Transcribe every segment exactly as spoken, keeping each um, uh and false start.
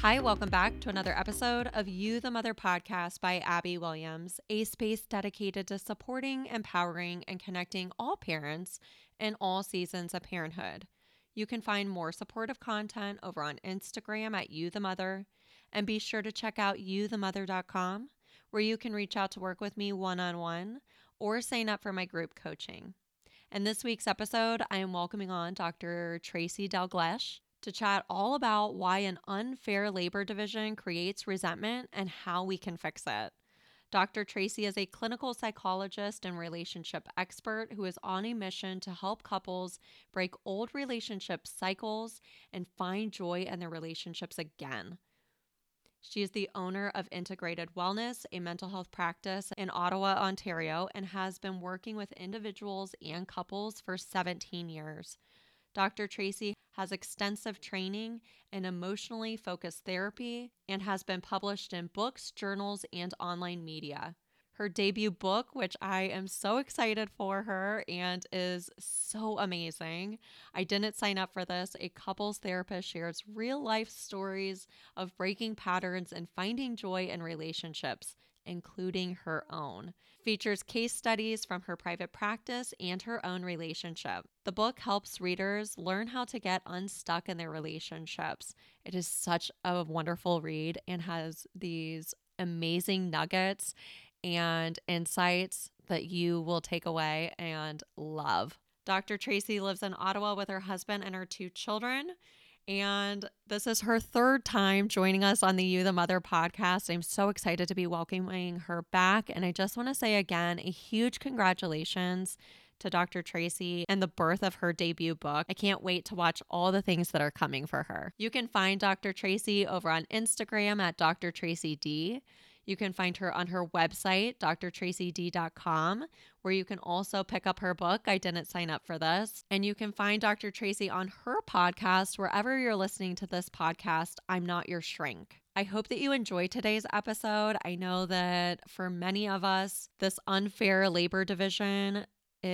Hi, welcome back to another episode of You the Mother podcast by Abby Williams, a space dedicated to supporting, empowering, and connecting all parents in all seasons of parenthood. You can find more supportive content over on Instagram at You the Mother, and be sure to check out you the mother dot com, where you can reach out to work with me one-on-one or sign up for my group coaching. In this week's episode, I am welcoming on Doctor Tracy Dalgleish to chat all about why an unfair labor division creates resentment and how we can fix it. Doctor Tracy is a clinical psychologist and relationship expert who is on a mission to help couples break old relationship cycles and find joy in their relationships again. She is the owner of Integrated Wellness, a mental health practice in Ottawa, Ontario, and has been working with individuals and couples for seventeen years. Doctor Tracy has extensive training in emotionally focused therapy and has been published in books, journals, and online media. Her debut book, which I am so excited for her and is so amazing. I didn't sign up for this. A couples therapist shares real life stories of breaking patterns and finding joy in relationships, including her own. Features case studies from her private practice and her own relationship. The book helps readers learn how to get unstuck in their relationships. It is such a wonderful read and has these amazing nuggets and insights that you will take away and love. Doctor Tracy lives in Ottawa with her husband and her two children. And this is her third time joining us on the You the Mother podcast. I'm so excited to be welcoming her back. And I just want to say again, a huge congratulations to Doctor Tracy and the birth of her debut book. I can't wait to watch all the things that are coming for her. You can find Doctor Tracy over on Instagram at Doctor Tracy D. You can find her on her website, d r tracy d dot com, where you can also pick up her book, I Didn't Sign Up for This. And you can find Doctor Tracy on her podcast, wherever you're listening to this podcast, I'm Not Your Shrink. I hope that you enjoyed today's episode. I know that for many of us, this unfair labor division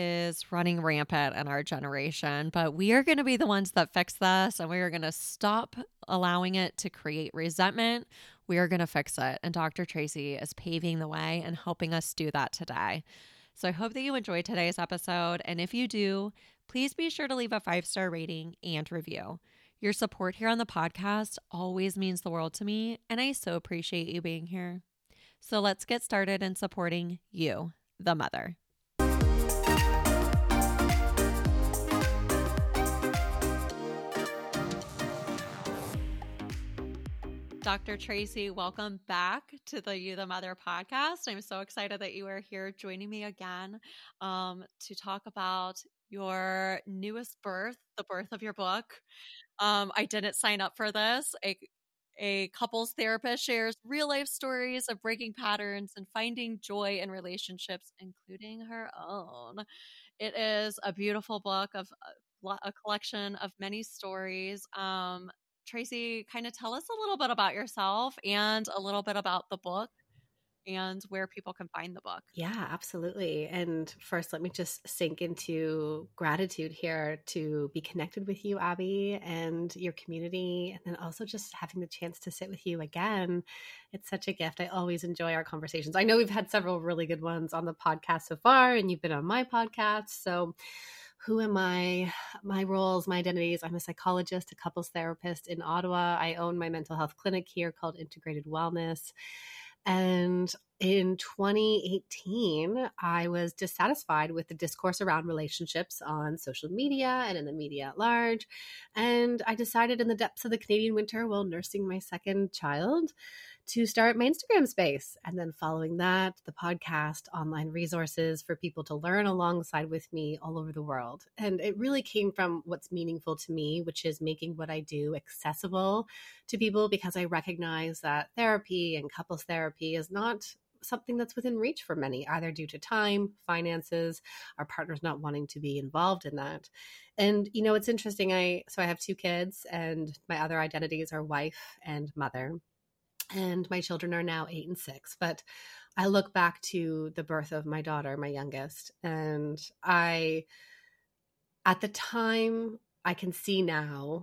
is running rampant in our generation, but we are going to be the ones that fix this, and we are going to stop allowing it to create resentment. We are going to fix it. And Doctor Tracy is paving the way and helping us do that today. So I hope that you enjoyed today's episode. And if you do, please be sure to leave a five-star rating and review. Your support here on the podcast always means the world to me, and I so appreciate you being here. So let's get started in supporting you, the mother. Doctor Tracy, welcome back to the You the Mother podcast. I'm so excited that you are here joining me again um, to talk about your newest birth, the birth of your book. Um, I didn't sign up for this. A, a couples therapist shares real life stories of breaking patterns and finding joy in relationships, including her own. It is a beautiful book of a, a collection of many stories. Um, Tracy, kind of tell us a little bit about yourself and a little bit about the book and where people can find the book. Yeah, absolutely. And first, let me just sink into gratitude here to be connected with you, Abby, and your community, and then also just having the chance to sit with you again. It's such a gift. I always enjoy our conversations. I know we've had several really good ones on the podcast so far, and you've been on my podcast. So who am I? My roles, my identities. I'm a psychologist, a couples therapist in Ottawa. I own my mental health clinic here called Integrated Wellness. And in twenty eighteen, I was dissatisfied with the discourse around relationships on social media and in the media at large. And I decided in the depths of the Canadian winter while nursing my second child to start my Instagram space. And then following that, the podcast, online resources for people to learn alongside with me all over the world. And it really came from what's meaningful to me, which is making what I do accessible to people, because I recognize that therapy and couples therapy is not something that's within reach for many, either due to time, finances, our partners not wanting to be involved in that. And, you know, it's interesting. I, so I have two kids, and my other identities are wife and mother. And my children are now eight and six. But I look back to the birth of my daughter, my youngest, and I, at the time, I can see now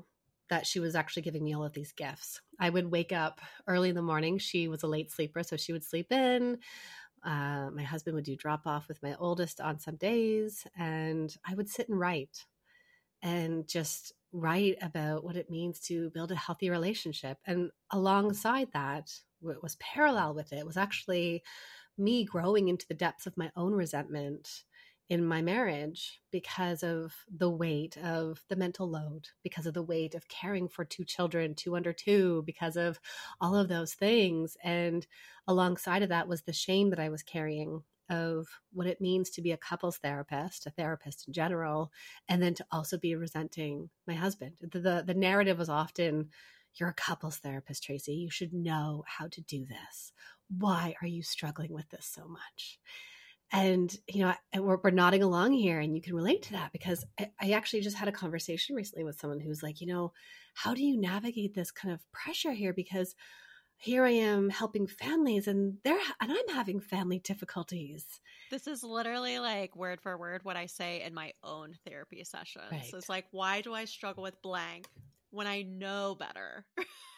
that she was actually giving me all of these gifts. I would wake up early in the morning. She was a late sleeper, so she would sleep in. Uh, my husband would do drop off with my oldest on some days, and I would sit and write and just write about what it means to build a healthy relationship. And alongside that, what was parallel with it was actually me growing into the depths of my own resentment in my marriage because of the weight of the mental load, because of the weight of caring for two children, two under two, because of all of those things. And alongside of that was the shame that I was carrying of what it means to be a couples therapist, a therapist in general, and then to also be resenting my husband. The, the, the narrative was often, you're a couples therapist, Tracy. You should know how to do this. Why are you struggling with this so much? And, you know, we're, we're nodding along here, and you can relate to that because I, I actually just had a conversation recently with someone who's like, you know, how do you navigate this kind of pressure here? Because here I am helping families, and they're and I'm having family difficulties. This is literally like word for word what I say in my own therapy sessions. Right. It's like, why do I struggle with blank when I know better?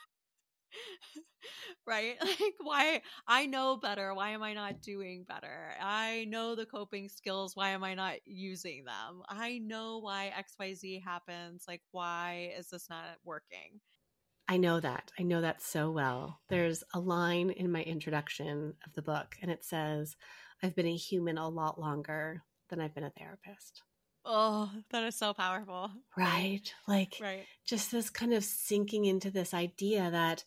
Right? Like, why? I know better. Why am I not doing better? I know the coping skills. Why am I not using them? I know why X Y Z happens. Like, why is this not working? I know that. I know that so well. There's a line in my introduction of the book, and it says, I've been a human a lot longer than I've been a therapist. Oh, that is so powerful. Right? Like, right. just this kind of sinking into this idea that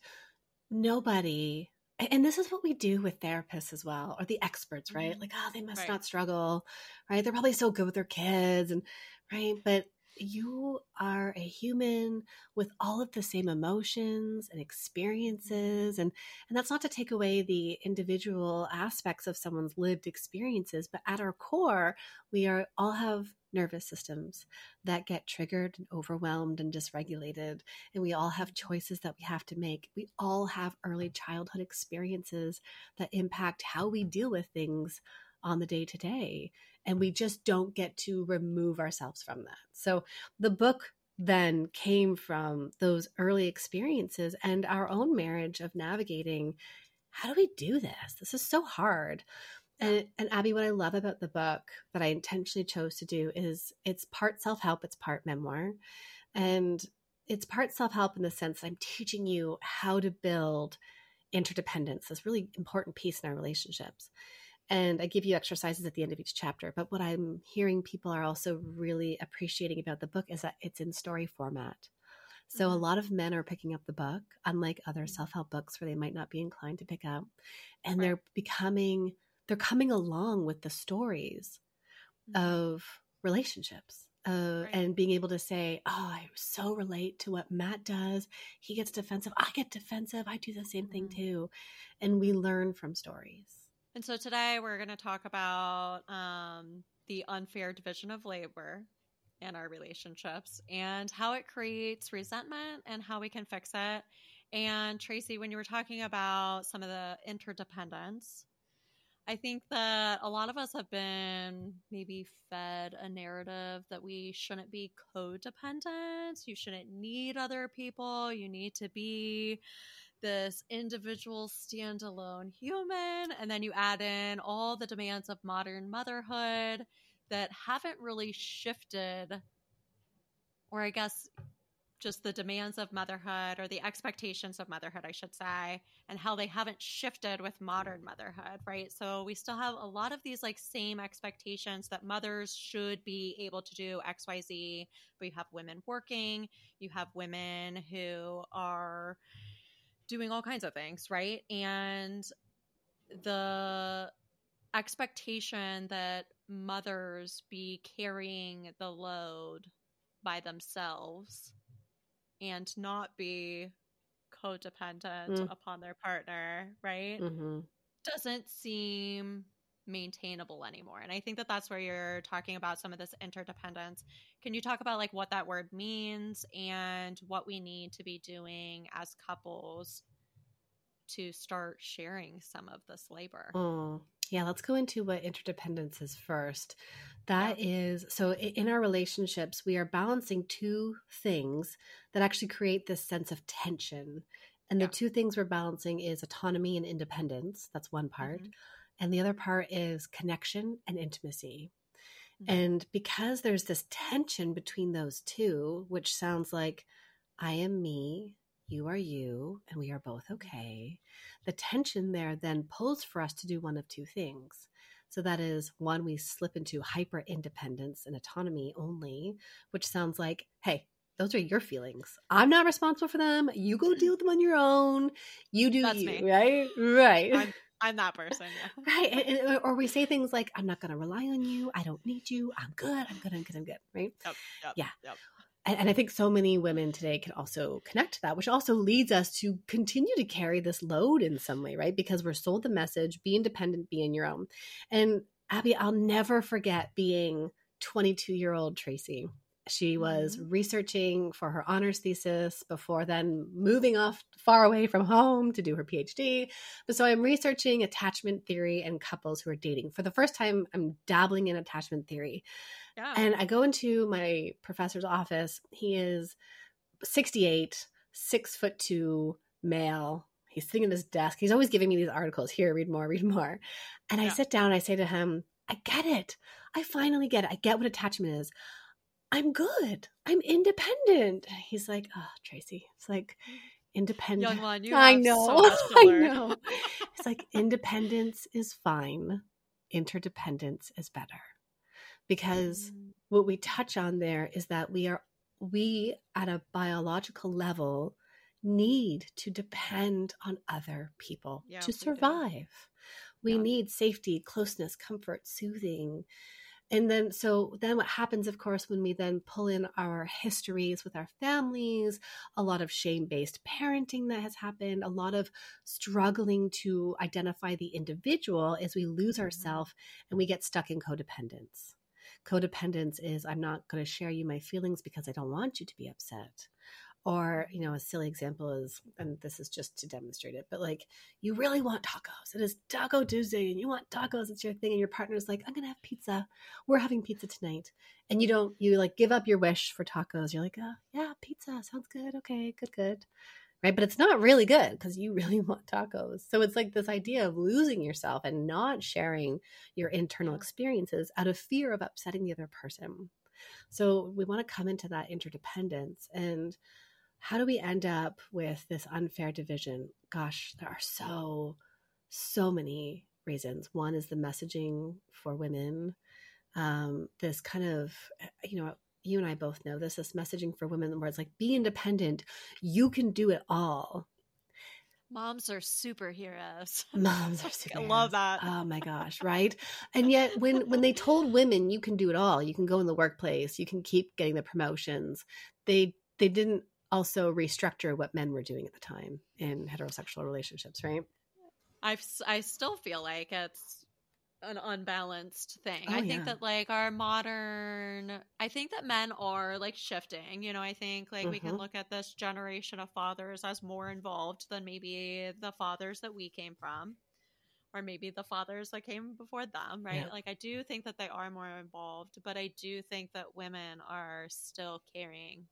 nobody, and this is what we do with therapists as well, or the experts, right? Like, oh, they must right. not struggle, right? They're probably so good with their kids, and right. But you are a human with all of the same emotions and experiences. And, and that's not to take away the individual aspects of someone's lived experiences, but at our core, we are all have nervous systems that get triggered and overwhelmed and dysregulated. And we all have choices that we have to make. We all have early childhood experiences that impact how we deal with things on the day to day. And we just don't get to remove ourselves from that. So the book then came from those early experiences and our own marriage of navigating, how do we do this? This is so hard. And, and Abby, what I love about the book that I intentionally chose to do is it's part self-help, it's part memoir. And it's part self-help in the sense that I'm teaching you how to build interdependence, this really important piece in our relationships. And I give you exercises at the end of each chapter. But what I'm hearing people are also really appreciating about the book is that it's in story format. So mm-hmm. a lot of men are picking up the book, unlike other self-help books where they might not be inclined to pick up. And right. they're becoming, they're coming along with the stories mm-hmm. of relationships. Uh, right. And being able to say, oh, I so relate to what Matt does. He gets defensive. I get defensive. I do the same mm-hmm. thing too. And we learn from stories. And so today we're going to talk about um, the unfair division of labor in our relationships and how it creates resentment and how we can fix it. And Tracy, when you were talking about some of the interdependence, I think that a lot of us have been maybe fed a narrative that we shouldn't be codependent. You shouldn't need other people. You need to be this individual standalone human. And then you add in all the demands of modern motherhood that haven't really shifted, or I guess just the demands of motherhood or the expectations of motherhood, I should say, and how they haven't shifted with modern motherhood, right? So we still have a lot of these like same expectations that mothers should be able to do X, Y, Z, but you have women working, you have women who are doing all kinds of things, right? And the expectation that mothers be carrying the load by themselves and not be codependent mm. upon their partner, right? Mm-hmm. Doesn't seem maintainable anymore. And I think that that's where you're talking about some of this interdependence. Can you talk about like what that word means and what we need to be doing as couples to start sharing some of this labor. Mm. Yeah, let's go into what interdependence is first. That Yeah. is, so in our relationships, we are balancing two things that actually create this sense of tension. And the Yeah. two things we're balancing is autonomy and independence. That's one part. Mm-hmm. And the other part is connection and intimacy. Mm-hmm. And because there's this tension between those two, which sounds like I am me, you are you, and we are both okay. The tension there then pulls for us to do one of two things. So that is, one, we slip into hyper independence and autonomy only, which sounds like, hey, those are your feelings. I'm not responsible for them. You go deal with them on your own. You do That's you, me. right? Right. I'm, I'm that person. Yeah. Right. And, and, or we say things like, I'm not going to rely on you. I don't need you. I'm good. I'm good. I'm good. I'm good. Right. Yep, yep, yeah. Yep. And, and I think so many women today can also connect to that, which also leads us to continue to carry this load in some way, right? Because we're sold the message, be independent, be in your own. And Abby, I'll never forget being twenty-two-year-old Tracy. She was Mm-hmm. researching for her honors thesis before then moving off far away from home to do her PhD. But so I'm researching attachment theory and couples who are dating. For the first time, I'm dabbling in attachment theory. Yeah. And I go into my professor's office. He is sixty-eight, six foot two, male. He's sitting at his desk. He's always giving me these articles. Here, read more, read more. And I Yeah. sit down and I say to him, I get it. I finally get it. I get what attachment is. I'm good. I'm independent. He's like, oh, Tracy. It's like independent. Young one, you I have know. so much to I learn. know. It's like independence is fine. Interdependence is better. Because Mm. what we touch on there is that we are, we at a biological level need to depend on other people Yeah, to we do. survive. We Yeah. need safety, closeness, comfort, soothing. And then, so then what happens, of course, when we then pull in our histories with our families, a lot of shame-based parenting that has happened, a lot of struggling to identify the individual, is we lose Mhm. ourselves and we get stuck in codependence. Codependence is, I'm not going to share you my feelings because I don't want you to be upset. Or, you know, a silly example is, and this is just to demonstrate it, but like, you really want tacos. It is Taco Tuesday and you want tacos. It's your thing. And your partner's like, I'm going to have pizza. We're having pizza tonight. And you don't, you like give up your wish for tacos. You're like, oh, yeah, pizza. Sounds good. Okay, good, good. Right. But it's not really good because you really want tacos. So it's like this idea of losing yourself and not sharing your internal Yeah. experiences out of fear of upsetting the other person. So we want to come into that interdependence. And how do we end up with this unfair division? Gosh, there are so, so many reasons. One is the messaging for women. Um, this kind of, you know, you and I both know this, this messaging for women where it's like, be independent. You can do it all. Moms are superheroes. Moms are superheroes. I love that. Oh my gosh, right? And yet when when they told women you can do it all, you can go in the workplace, you can keep getting the promotions, they they didn't also restructure what men were doing at the time in heterosexual relationships, right? I I still feel like it's an unbalanced thing. Oh, I think yeah. that like our modern, I think that men are like shifting, you know, I think like we can Mhm. look at this generation of fathers as more involved than maybe the fathers that we came from, or maybe the fathers that came before them, right? Yeah. Like I do think that they are more involved, but I do think that women are still carrying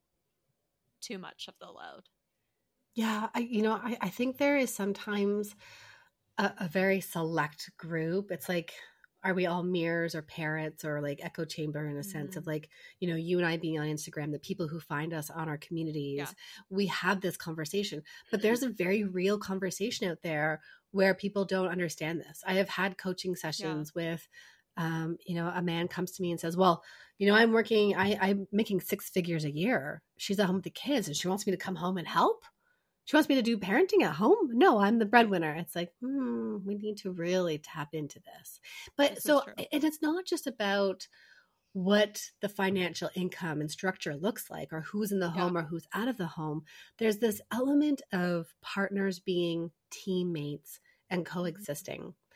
too much of the load. Yeah, I you know, I, I think there is sometimes a, a very select group. It's like, are we all mirrors or parrots or like echo chamber in a sense of like, you know, you and I being on Instagram, the people who find us on our communities, Yeah. we have this conversation. But there's a very real conversation out there where people don't understand this. I have had coaching sessions with, um, you know, a man comes to me and says, well, you know, I'm working, I, I'm making six figures a year. She's at home with the kids and she wants me to come home and help. She wants me to do parenting at home. No, I'm the breadwinner. It's like, hmm, we need to really tap into this. But This is so, true. and it's not just about what the financial income and structure looks like or who's in the Yeah. home or who's out of the home. There's this element of partners being teammates and coexisting.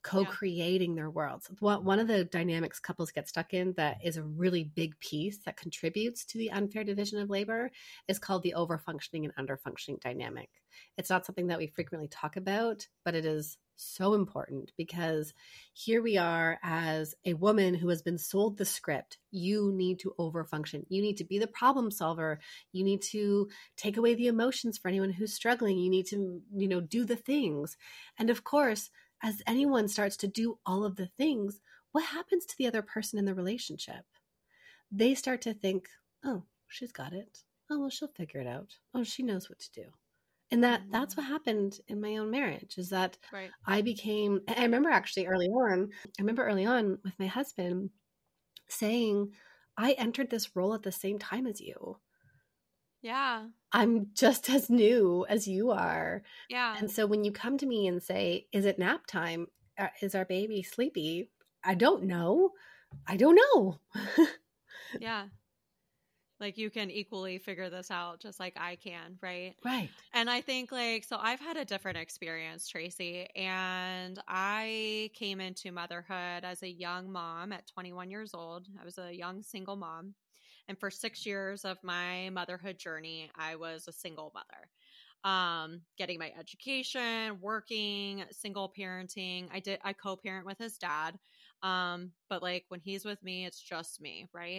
co-creating yeah. their worlds. One of the dynamics couples get stuck in that is a really big piece that contributes to the unfair division of labor is called the over-functioning and under-functioning dynamic. It's not something that we frequently talk about, but it is so important because here we are as a woman who has been sold the script. You need to over-function. You need to be the problem solver. You need to take away the emotions for anyone who's struggling. You need to, you know, do the things. And of course, as anyone starts to do all of the things, what happens to the other person in the relationship? They start to think, oh, she's got it. Oh, well, she'll figure it out. Oh, she knows what to do. And that mm-hmm. that's what happened in my own marriage is that right. I became, I remember actually early on, I remember early on with my husband saying, I entered this role at the same time as you. Yeah. I'm just as new as you are. Yeah. And so when you come to me and say, is it nap time? Is our baby sleepy? I don't know. I don't know. Yeah. Like you can equally figure this out just like I can, right? Right. And I think like, so I've had a different experience, Tracy, and I came into motherhood as a young mom at twenty-one years old. I was a young single mom. And for six years of my motherhood journey, I was a single mother, um, getting my education, working, single parenting. I did, I co-parent with his dad. Um, but like when he's with me, it's just me. Right.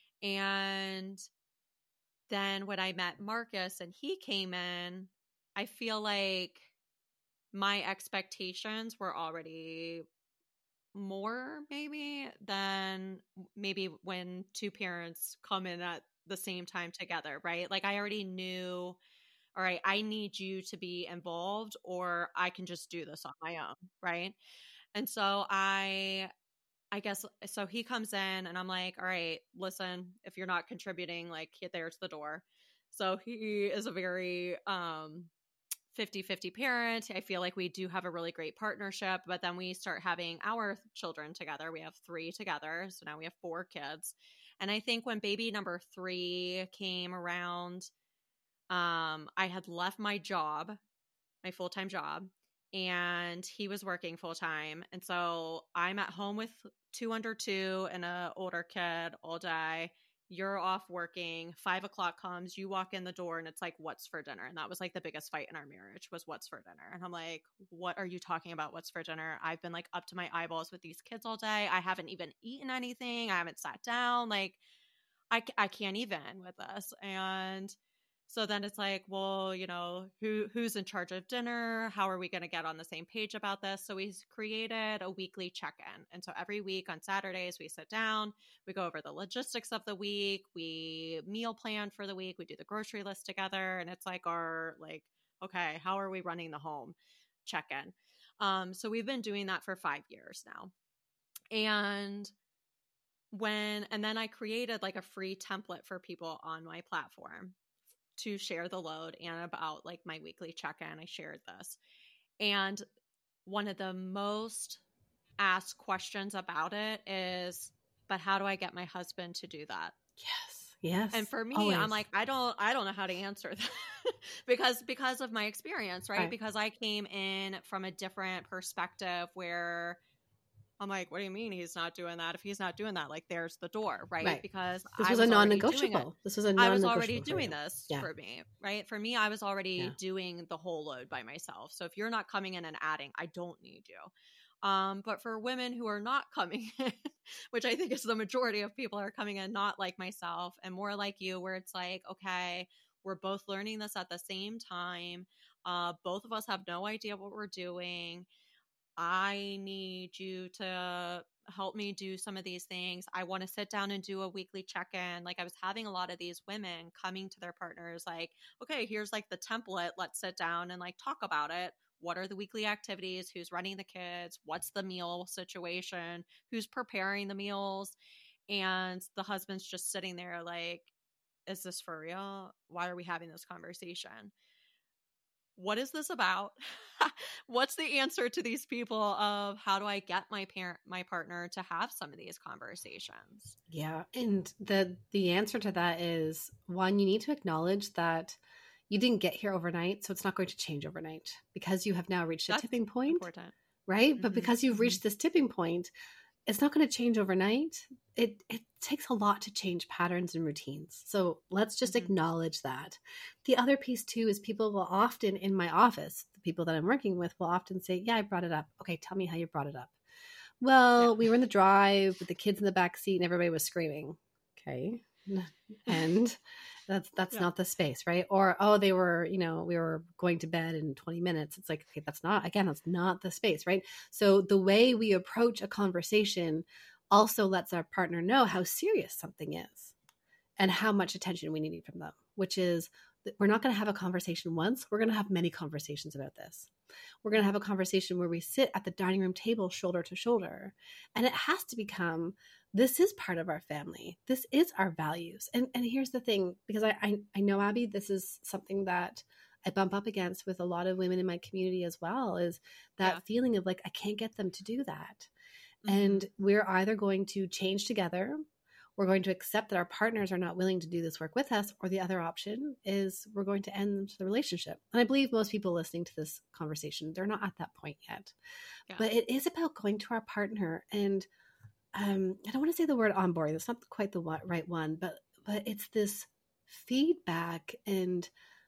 And then when I met Marcus and he came in, I feel like my expectations were already more maybe than maybe when two parents come in at the same time together, right? Like I already knew, all right, I need you to be involved or I can just do this on my own, right? And so I I guess, so he comes in and I'm like, all right, listen, if you're not contributing, like there's the door. So he is a very um, fifty-fifty parent. I feel like we do have a really great partnership, but then we start having our children together. We have three together. So now we have four kids. And I think when baby number three came around, um, I had left my job, my full-time job, and he was working full-time. And so I'm at home with two under two and an older kid all day. You're off working. Five o'clock comes, you walk in the door and it's like, what's for dinner? And that was like the biggest fight in our marriage was what's for dinner. And I'm like, what are you talking about? What's for dinner? I've been like up to my eyeballs with these kids all day. I haven't even eaten anything. I haven't sat down. Like I, I can't even with this. And so then it's like, well, you know, who who's in charge of dinner? How are we going to get on the same page about this? So we created a weekly check-in. And so every week on Saturdays, we sit down, we go over the logistics of the week, we meal plan for the week, we do the grocery list together. And it's like our, like, okay, how are we running the home check-in? Um, so we've been doing that for five years now. And when, and then I created like a free template for people on my platform to share the load and about like my weekly check-in. I shared this. And one of the most asked questions about it is, but how do I get my husband to do that? Yes. Yes. And for me, always. I'm like, I don't, I don't know how to answer that because, because of my experience, right? right? Because I came in from a different perspective where I'm like, what do you mean he's not doing that? If he's not doing that, like there's the door, right? right. Because this I was, was a non-negotiable. This was a non-negotiable. I was already doing for this yeah. for me, right? For me, I was already yeah. doing the whole load by myself. So if you're not coming in and adding, I don't need you. Um, but for women who are not coming in, which I think is the majority of people are coming in, not like myself and more like you, where it's like, okay, we're both learning this at the same time. Uh, both of us have no idea what we're doing. I need you to help me do some of these things. I want to sit down and do a weekly check-in. Like I was having a lot of these women coming to their partners like, okay, here's like the template. Let's sit down and like talk about it. What are the weekly activities? Who's running the kids? What's the meal situation? Who's preparing the meals? And the husband's just sitting there like, is this for real? Why are we having this conversation? What is this about? What's the answer to these people of how do I get my parent, my partner to have some of these conversations? Yeah. And the, the answer to that is one, you need to acknowledge that you didn't get here overnight. So it's not going to change overnight because you have now reached a That's tipping point important. right? Mm-hmm. But because you've reached this tipping point, it's not going to change overnight. It it takes a lot to change patterns and routines. So let's just Mm-hmm. acknowledge that. The other piece too is people will often in my office, the people that I'm working with will often say, yeah, I brought it up. Okay, tell me how you brought it up. Well, Yeah. we were in the drive with the kids in the back seat and everybody was screaming. Okay. And that's that's Yeah. not the space, right? Or, oh, they were, you know, we were going to bed in twenty minutes. It's like, okay, that's not, again, that's not the space, right? So the way we approach a conversation also lets our partner know how serious something is and how much attention we need from them, which is we're not going to have a conversation once. We're going to have many conversations about this. We're going to have a conversation where we sit at the dining room table shoulder to shoulder. And it has to become, this is part of our family. This is our values. And and here's the thing, because I, I, I know, Abby, this is something that I bump up against with a lot of women in my community as well, is that yeah. feeling of like, I can't get them to do that. Mm-hmm. And we're either going to change together, we're going to accept that our partners are not willing to do this work with us, or the other option is we're going to end the relationship. And I believe most people listening to this conversation, they're not at that point yet. Yeah. But it is about going to our partner and um, I don't want to say the word onboarding. That's not quite the right one, but but it's this feedback and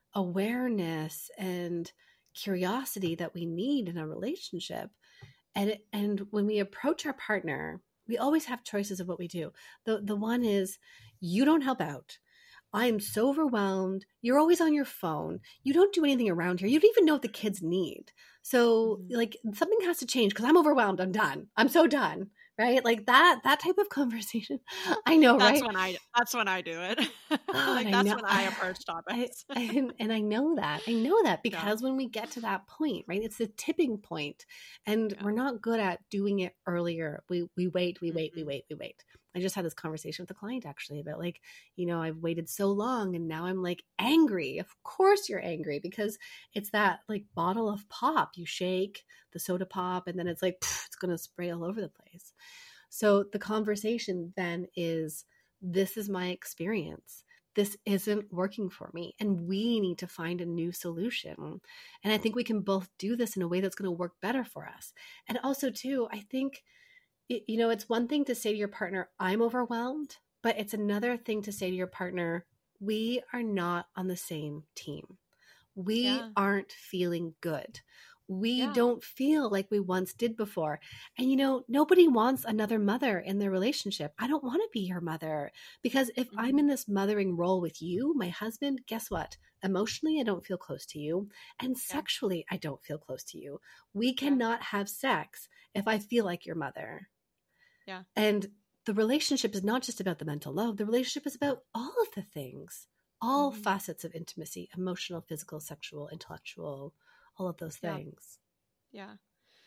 awareness and curiosity that we need in a relationship. And and when we approach our partner, we always have choices of what we do. The the one is, you don't help out. I'm so overwhelmed. You're always on your phone. You don't do anything around here. You don't even know what the kids need. So mm-hmm. like something has to change because I'm overwhelmed. I'm done. I'm so done. Right? Like that, that type of conversation. I know, that's right? When I, that's when I do it. Oh, like that's I when I approach topics. I, and, and I know that. I know that because yeah. when we get to that point, right, it's the tipping point, and yeah. we're not good at doing it earlier. We we wait, we wait, mm-hmm. we wait, we wait. I just had this conversation with a client actually about like, you know, I've waited so long and now I'm like angry. Of course you're angry because it's that like bottle of pop. You shake the soda pop and then it's like, pff, it's going to spray all over the place. So the conversation then is, this is my experience. This isn't working for me. And we need to find a new solution. And I think we can both do this in a way that's going to work better for us. And also too, I think, you know, it's one thing to say to your partner, I'm overwhelmed, but it's another thing to say to your partner, we are not on the same team. We yeah. aren't feeling good. We yeah. don't feel like we once did before. And, you know, nobody wants another mother in their relationship. I don't want to be your mother, because if mm-hmm. I'm in this mothering role with you, my husband, guess what? Emotionally, I don't feel close to you. And yeah. sexually, I don't feel close to you. We cannot yeah. have sex if I feel like your mother. Yeah. And the relationship is not just about the mental load. The relationship is about all of the things, all mm-hmm. facets of intimacy, emotional, physical, sexual, intellectual, all of those things. Yeah. yeah.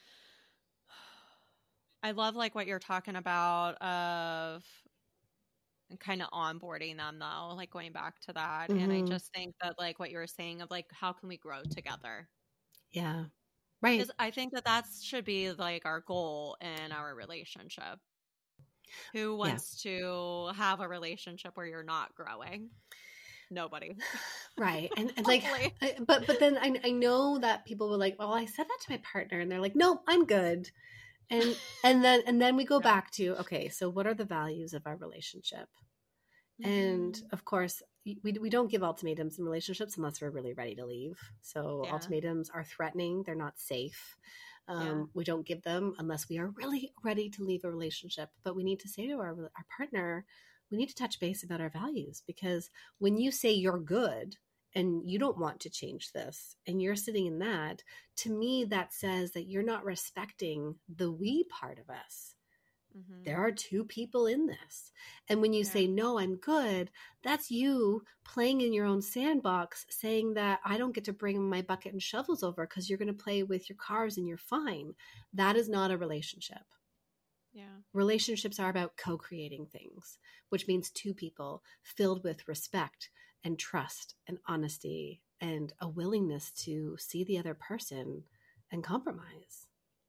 I love like what you're talking about of kind of onboarding them though, like going back to that. Mm-hmm. And I just think that like what you were saying of like, how can we grow together? Yeah. Right. Because I think that that should be like our goal in our relationship. Who wants yeah. to have a relationship where you're not growing? Nobody. Right. And, and like, I, but, but then I, I know that people were like, well, I said that to my partner and they're like, no, I'm good. And, and then, and then we go yeah. back to, okay, so what are the values of our relationship? Mm-hmm. And of course, we we don't give ultimatums in relationships unless we're really ready to leave. So yeah. ultimatums are threatening. They're not safe. Um, yeah. We don't give them unless we are really ready to leave a relationship. But we need to say to our our partner, we need to touch base about our values, because when you say you're good and you don't want to change this and you're sitting in that, to me, that says that you're not respecting the we part of us. Mm-hmm. There are two people in this. And when you yeah. say, no, I'm good, that's you playing in your own sandbox, saying that I don't get to bring my bucket and shovels over because you're going to play with your cars and you're fine. That is not a relationship. Yeah. Relationships are about co-creating things, which means two people filled with respect and trust and honesty and a willingness to see the other person and compromise.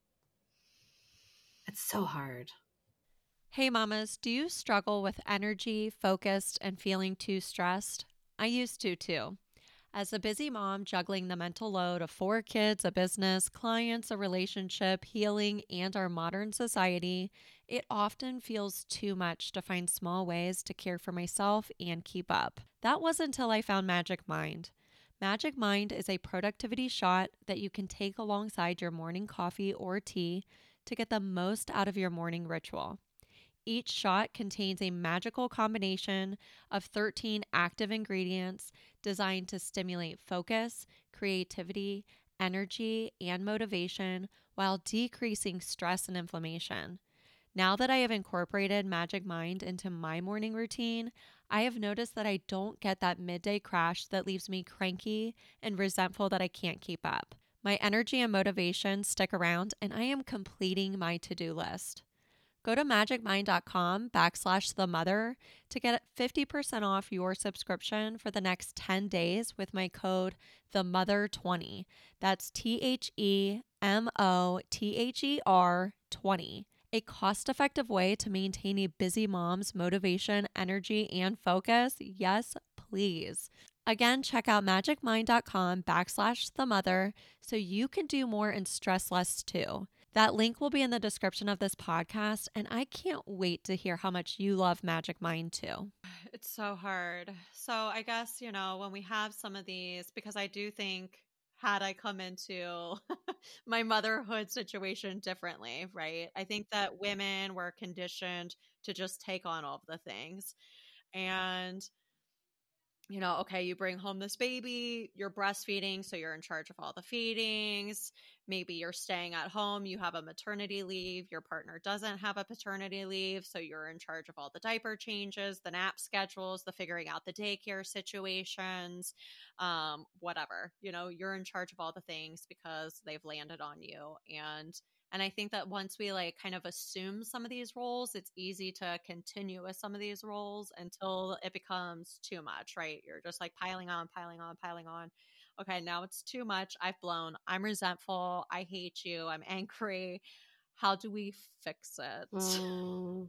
It's so hard. Hey mamas, do you struggle with energy, focused, and feeling too stressed? I used to too. As a busy mom juggling the mental load of four kids, a business, clients, a relationship, healing, and our modern society, it often feels too much to find small ways to care for myself and keep up. That wasn't until I found Magic Mind. Magic Mind is a productivity shot that you can take alongside your morning coffee or tea to get the most out of your morning ritual. Each shot contains a magical combination of thirteen active ingredients designed to stimulate focus, creativity, energy, and motivation while decreasing stress and inflammation. Now that I have incorporated Magic Mind into my morning routine, I have noticed that I don't get that midday crash that leaves me cranky and resentful that I can't keep up. My energy and motivation stick around, and I am completing my to-do list. Go to magicmind.com backslash the mother to get fifty percent off your subscription for the next ten days with my code the mother twenty. That's T H E M O T H E R twenty. A cost-effective way to maintain a busy mom's motivation, energy, and focus. Yes, please. Again, check out magicmind.com backslash the mother so you can do more and stress less too. That link will be in the description of this podcast, and I can't wait to hear how much you love Magic Mind too. It's so hard. So I guess, you know, when we have some of these, because I do think had I come into my motherhood situation differently, right? I think that women were conditioned to just take on all of the things. And you know, okay, you bring home this baby, you're breastfeeding, so you're in charge of all the feedings. Maybe you're staying at home, you have a maternity leave, your partner doesn't have a paternity leave, so you're in charge of all the diaper changes, the nap schedules, the figuring out the daycare situations, um, whatever. You know, you're in charge of all the things because they've landed on you. And And I think that once we like kind of assume some of these roles, it's easy to continue with some of these roles until it becomes too much, right? You're just like piling on, piling on, piling on. Okay, now it's too much. I've blown. I'm resentful. I hate you. I'm angry. How do we fix it? Mm.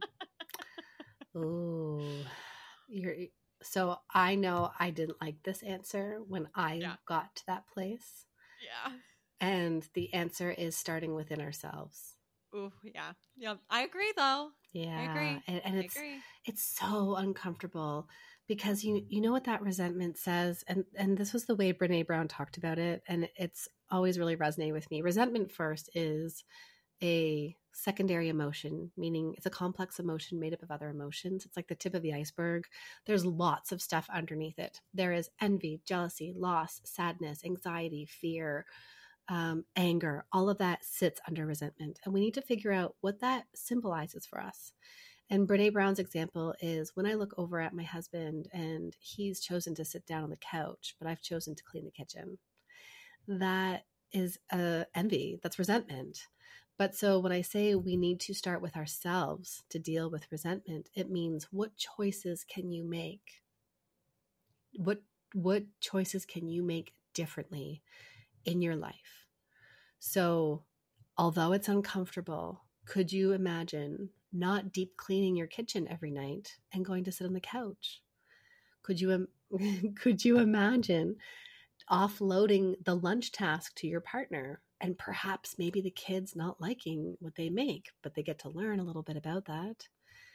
Ooh. You're so I know I didn't like this answer when I Yeah. got to that place. Yeah. And the answer is starting within ourselves. Ooh, yeah. Yeah. I agree though. Yeah. I agree. And, and it's I agree. it's so uncomfortable because you you know what that resentment says, and and this was the way Brene Brown talked about it, and it's always really resonated with me. Resentment first is a secondary emotion, meaning it's a complex emotion made up of other emotions. It's like the tip of the iceberg. There's lots of stuff underneath it. There is envy, jealousy, loss, sadness, anxiety, fear, um, anger. All of that sits under resentment. And we need to figure out what that symbolizes for us. And Brene Brown's example is when I look over at my husband and he's chosen to sit down on the couch, but I've chosen to clean the kitchen. That is uh, envy. That's resentment. But so when I say we need to start with ourselves to deal with resentment, it means what choices can you make? What what choices can you make differently in your life? So although it's uncomfortable, could you imagine not deep cleaning your kitchen every night and going to sit on the couch? Could you could you imagine offloading the lunch task to your partner? And perhaps maybe the kids not liking what they make, but they get to learn a little bit about that.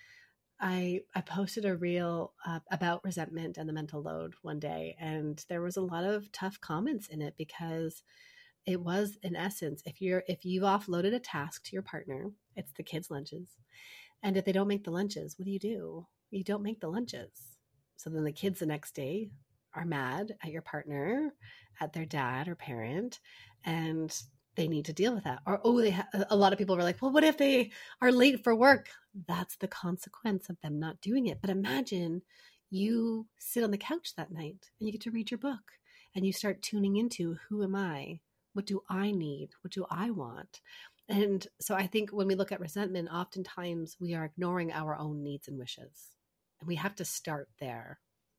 I I posted a reel uh, about resentment and the mental load one day, and there was a lot of tough comments in it because it was, in essence, if you're if you've offloaded a task to your partner, it's the kids' lunches, and if they don't make the lunches, what do you do? You don't make the lunches. So then the kids the next day are mad at your partner, at their dad or parent, and they need to deal with that. Or, oh, they ha- a lot of people were like, well, what if they are late for work? That's the consequence of them not doing it. But imagine you sit on the couch that night and you get to read your book and you start tuning into, who am I? What do I need? What do I want? And so I think when we look at resentment, oftentimes we are ignoring our own needs and wishes. And we have to start there.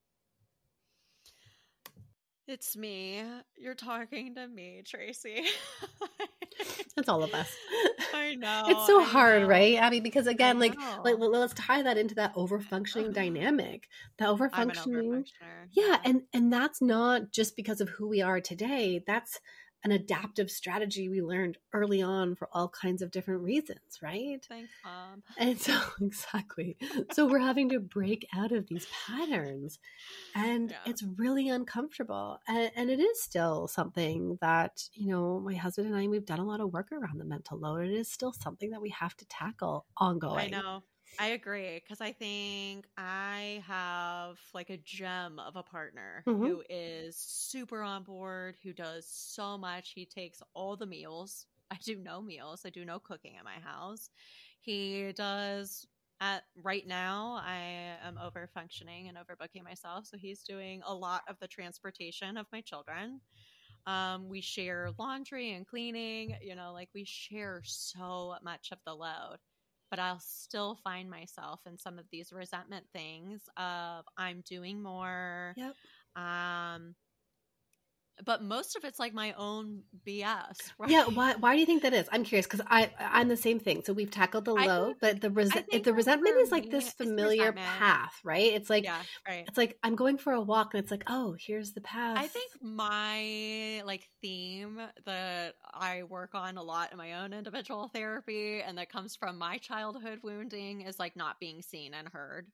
It's me. You're talking to me, Tracy. That's all of us. I know. It's so I hard, know. right, Abby? Because I again, like, like know. l- let's tie that into that overfunctioning dynamic. The I'm an overfunctioning, overfunctioner. yeah, Yeah. and and that's not just because of who we are today. That's an adaptive strategy we learned early on for all kinds of different reasons, right? Thanks, Mom. And so exactly. So we're having to break out of these patterns, and Yeah. it's really uncomfortable. And, and it is still something that, you know, my husband and I, we've done a lot of work around the mental load. It is still something that we have to tackle I ongoing. know. I agree because I think I have like a gem of a partner Mm-hmm. who is super on board, who does so much. He takes all the meals. I do no meals. I do no cooking at my house. He does at right now I am over functioning and overbooking myself, so he's doing a lot of the transportation of my children. Um, we share laundry and cleaning, you know, like we share so much of the load. But I'll still find myself in some of these resentment things of I'm doing more. Yep. Um, but most of it's like my own B S, right? Yeah, why why do you think that is? I'm curious because I I'm the same thing. So we've tackled the I low, think but the res- I if think the that resentment for is like me, this it's the familiar resentment. path, right? It's like Yeah, right. it's like I'm going for a walk and it's like, oh, here's the I path. think my like theme that I work on a lot in my own individual therapy and that comes from my childhood wounding is like not being seen and heard.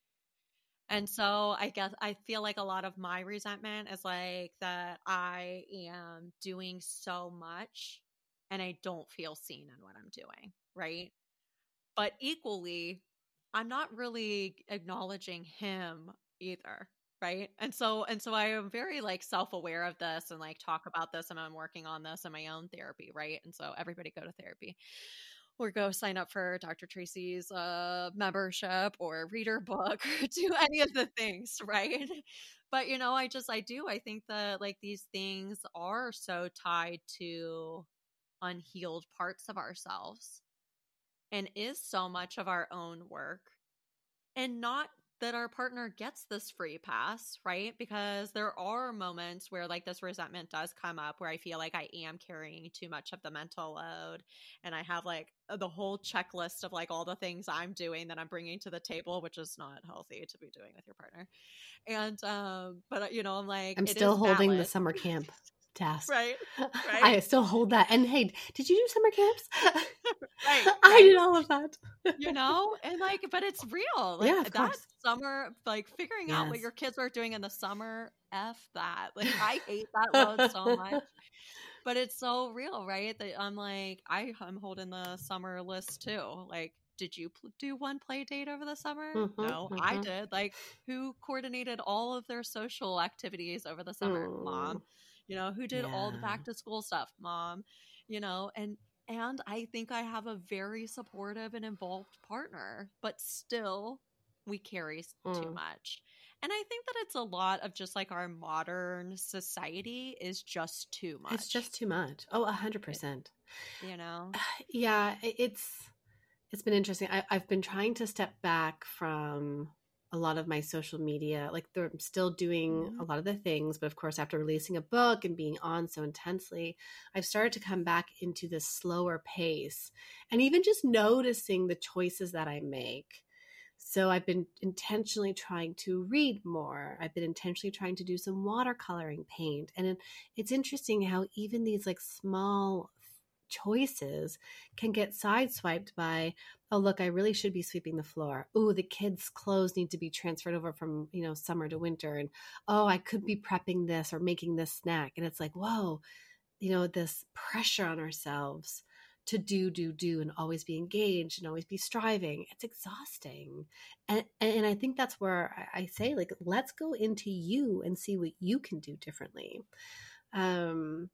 And so I guess I feel like a lot of my resentment is like that I am doing so much and I don't feel seen in what I'm doing, right? But equally, I'm not really acknowledging him either, right? And so and so I am very like self-aware of this and like talk about this and I'm working on this in my own therapy, right? And so everybody go to therapy or go sign up for Doctor Tracy's uh, membership or read her book or do any of the things, right? But you know, I just I do I think that like these things are so tied to unhealed parts of ourselves and is so much of our own work and not that our partner gets this free pass, right? Because there are moments where like this resentment does come up where I feel like I am carrying too much of the mental load and I have like the whole checklist of like all the things I'm doing that I'm bringing to the table, which is not healthy to be doing with your partner. And um but you know, I'm like I'm it still is holding the valid, summer camp task. right? Right? I still hold that. And hey, did you do summer camps? Right, I right. did all of that. You know, and like but it's real, Yeah, like of that course. summer, like figuring out what Yes. your kids are doing in the summer, f that, like I hate that load so much, but it's so real, right? That I'm like I I'm holding the summer list too, like did you pl- do one play date over the summer? Mm-hmm, No, I mm-hmm. did. Like who coordinated all of their social activities over the summer? Mm, Mom. You know, who did all the yeah. back to school stuff? Mom. You know, and and I think I have a very supportive and involved partner, but still we carry s- too Mm. much. And I think that it's a lot of just like our modern society is just too It's much. just too much. Oh, a hundred It, percent. you know? Yeah, i- it's it's been interesting. I, I've been trying to step back from a lot of my social media. Like they're I'm still doing Mhm. a lot of the things, but of course, after releasing a book and being on so intensely, I've started to come back into this slower pace and even just noticing the choices that I make. So I've been intentionally trying to read more. I've been intentionally trying to do some watercoloring paint. And it, it's interesting how even these like small choices can get sideswiped by, oh, look, I really should be sweeping the floor. Oh, the kids' clothes need to be transferred over from, you know, summer to winter. And oh, I could be prepping this or making this snack. And it's like, whoa, you know, this pressure on ourselves to do, do, do, and always be engaged and always be striving. It's exhausting. And, and I think that's where I say, like, let's go into you and see what you can do differently. Um,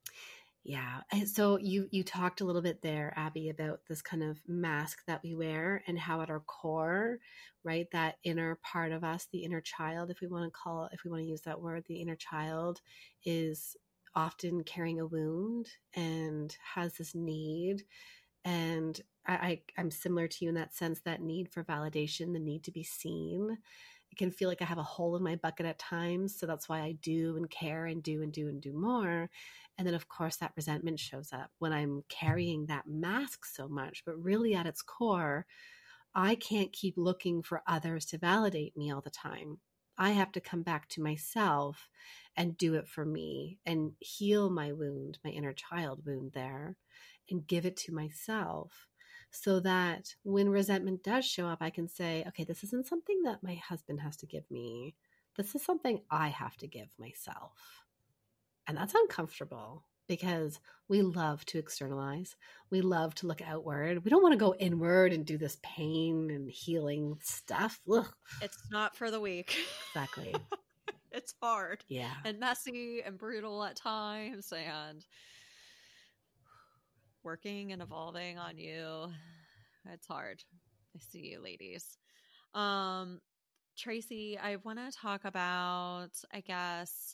yeah. And so you you talked a little bit there, Abby, about this kind of mask that we wear and how at our core, right, that inner part of us, the inner child, if we want to call if we want to use that word, the inner child is often carrying a wound and has this need. And I, I I'm similar to you in that sense, that need for validation, the need to be seen. It can feel like I have a hole in my bucket at times. So that's why I do and care and do and do and do more. And then, of course, that resentment shows up when I'm carrying that mask so much. But really at its core, I can't keep looking for others to validate me all the time. I have to come back to myself and do it for me and heal my wound, my inner child wound there, and give it to myself so that when resentment does show up, I can say, okay, this isn't something that my husband has to give me. This is something I have to give myself. And that's uncomfortable because we love to externalize. We love to look outward. We don't want to go inward and do this pain and healing stuff. Ugh. It's not for the weak. Exactly. It's hard. Yeah. And messy and brutal at times, and working and evolving on you. It's hard. I see you, ladies. Um, Tracy, I want to talk about, I guess,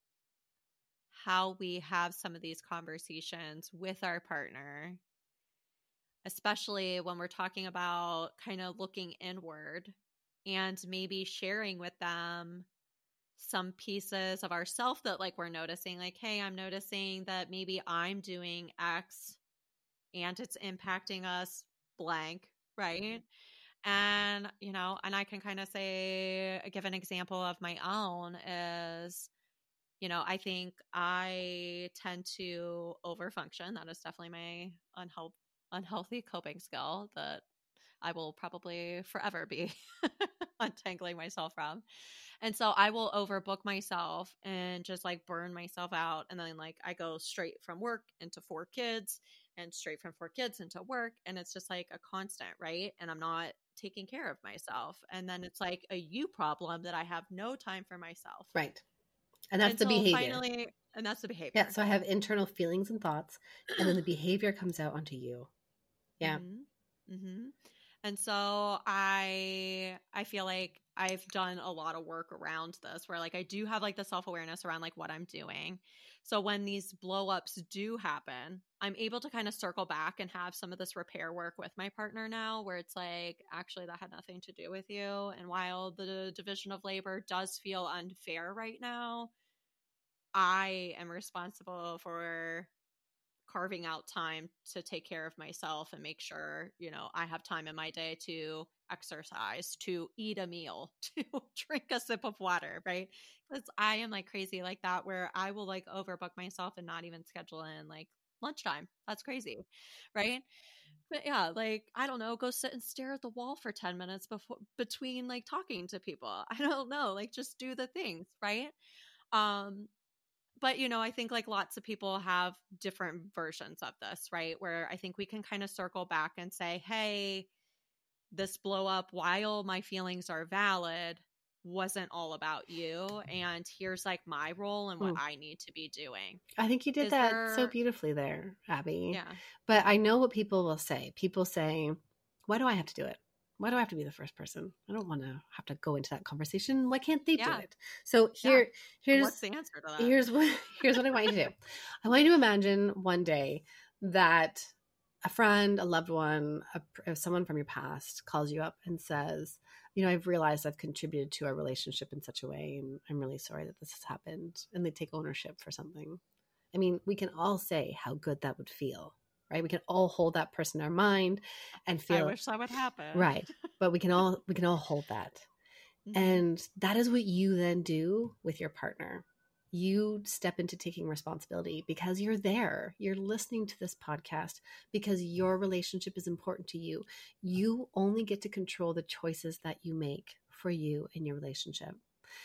how we have some of these conversations with our partner, especially when we're talking about kind of looking inward and maybe sharing with them some pieces of ourselves that like we're noticing, like, hey, I'm noticing that maybe I'm doing X and it's impacting us blank, right? And, you know, and I can kind of say, give an example of my own is, you know, I think I tend to overfunction. That is definitely my unhealth- unhealthy coping skill that I will probably forever be untangling myself from. And so I will overbook myself and just like burn myself out. And then like I go straight from work into four kids and straight from four kids into work. And it's just like a constant, right? And I'm not taking care of myself. And then it's like a you problem that I have no time for myself. Right. And that's the Until behavior. Finally, and that's the behavior. Yeah. So I have internal feelings and thoughts, and then the behavior comes out onto you. Yeah. Mm-hmm. Mm-hmm. And so I I feel like I've done a lot of work around this where like I do have like the self-awareness around like what I'm doing. So when these blow-ups do happen, I'm able to kind of circle back and have some of this repair work with my partner now where it's like, actually that had nothing to do with you. And while the division of labor does feel unfair right now, I am responsible for carving out time to take care of myself and make sure, you know, I have time in my day to exercise, to eat a meal, to drink a sip of water, right? Because I am like crazy like that where I will like overbook myself and not even schedule in like lunchtime. That's crazy, right? But yeah, like, I don't know, go sit and stare at the wall for ten minutes before between like talking to people. I don't know, like just do the things, right? Um, But, you know, I think like lots of people have different versions of this, right? Where I think we can kind of circle back and say, hey, this blow up, while my feelings are valid, wasn't all about you. And here's like my role and what Hmm. I need to be doing. I think you did Is that there- so beautifully there, Abby. Yeah. But I know what people will say. People say, why do I have to do it? Why do I have to be the first person? I don't want to have to go into that conversation. Why can't they Yeah. do it? So here, Yeah. here's What's the answer to that? here's what here's what I want you to do. I want you to imagine one day that a friend, a loved one, a, someone from your past calls you up and says, you know, I've realized I've contributed to our relationship in such a way, and I'm really sorry that this has happened. And they take ownership for something. I mean, we can all say how good that would feel, right? We can all hold that person in our mind and feel. I wish that would happen. Right. But we can all we can all hold that. Mhm. And that is what you then do with your partner. You step into taking responsibility because you're there. You're listening to this podcast because your relationship is important to you. You only get to control the choices that you make for you in your relationship.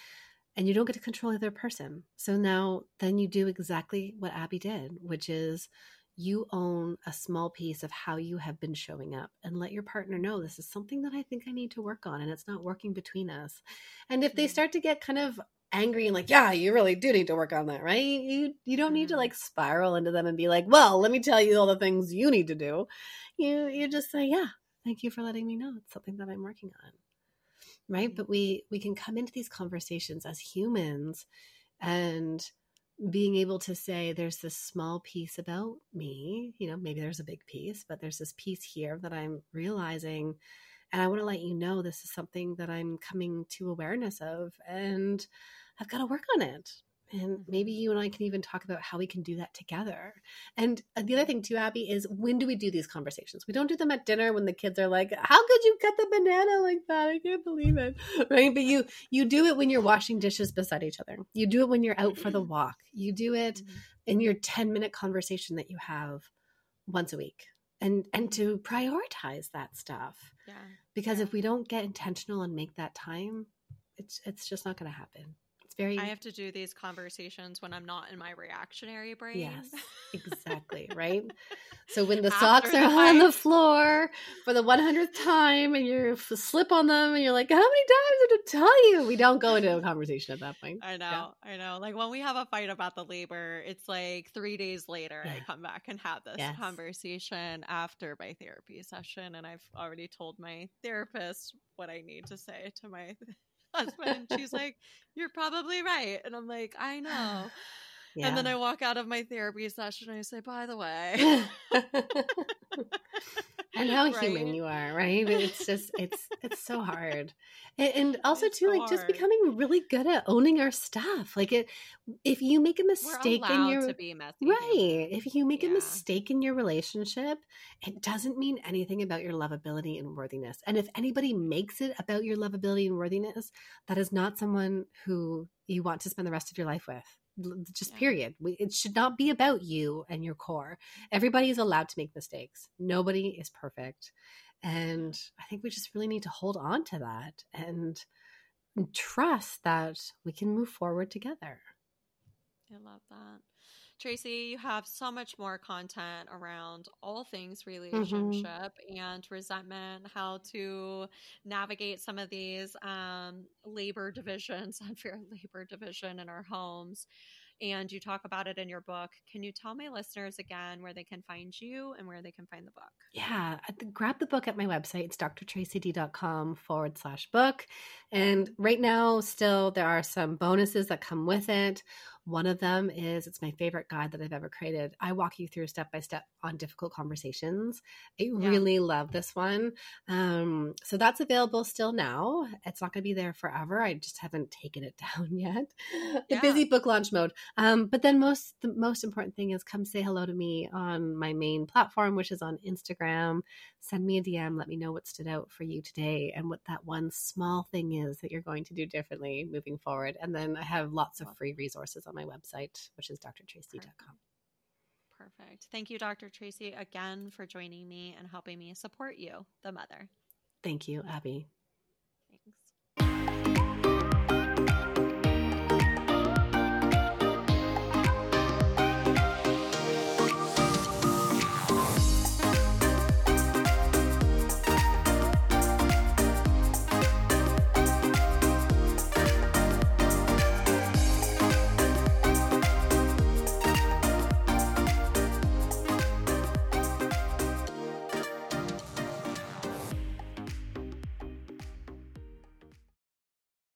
And you don't get to control the other person. So now then you do exactly what Abby did, which is you own a small piece of how you have been showing up and let your partner know this is something that I think I need to work on and it's not working between us. And if they Mhm. start to get kind of angry and like, yeah, you really do need to work on that, right? You you don't need to Mhm. like spiral into them and be like, well, let me tell you all the things you need to do. You you just say, yeah, thank you for letting me know. It's something that I'm working on. Right. Mhm. But we we can come into these conversations as humans and being able to say there's this small piece about me, you know, maybe there's a big piece, but there's this piece here that I'm realizing And I want to let you know this is something that I'm coming to awareness of, and I've got to work on it. And maybe you and I can even talk about how we can do that together. And the other thing too, Abby, is when do we do these conversations? We don't do them at dinner when the kids are like, how could you cut the banana like that? I can't believe it. Right? But you you do it when you're washing dishes beside each other. You do it when you're out for the walk. You do it mm-hmm. in your ten minute conversation that you have once a week. And and to prioritize that stuff. Yeah. Because yeah. if we don't get intentional and make that time, it's it's just not going to happen. Very... I have to do these conversations when I'm not in my reactionary brain. Yes, exactly. Right. So when the After socks the are fight. on the floor for the one hundredth time and you slip on them and you're like, how many times did I tell you? We don't go into a conversation at that point. I know. Yeah. I know. Like when we have a fight about the labor, it's like three days later, yeah. I come back and have this yes. conversation after my therapy session. And I've already told my therapist what I need to say to my husband. She's like, you're probably right. And I'm like, I know. Yeah. And then I walk out of my therapy session and I say, by the way. And how right? human you are, right? It's just, it's, it's so hard. And, and also it's too, so like hard. Just becoming really good at owning our stuff. Like it, if you make a mistake We're allowed in your, to be messy, right. If you make yeah. a mistake in your relationship, it doesn't mean anything about your lovability and worthiness. And if anybody makes it about your lovability and worthiness, that is not someone who you want to spend the rest of your life with. Just yeah. period. We, it should not be about you and your core. Everybody is allowed to make mistakes. Nobody is perfect. And I think we just really need to hold on to that and trust that we can move forward together. I love that. Tracy, you have so much more content around all things relationship mm-hmm. and resentment, how to navigate some of these um, labor divisions, unfair labor division in our homes. And you talk about it in your book. Can you tell my listeners again where they can find you and where they can find the book? Yeah, grab the book at my website. It's drtracyd.com forward slash book. And right now, still, there are some bonuses that come with it. One of them is, it's my favorite guide that I've ever created. I walk you through step by step on difficult conversations. I yeah. really love this one. Um, so that's available still now. It's not going to be there forever. I just haven't taken it down yet. The yeah. busy book launch mode. Um, but then most, the most important thing is come say hello to me on my main platform, which is on Instagram. Send me a D M. Let me know what stood out for you today and what that one small thing is that you're going to do differently moving forward. And then I have lots of free resources on my website, which is d r tracy dot com. Perfect. Thank you, Doctor Tracy, again for joining me and helping me support you, the mother. Thank you, Abby.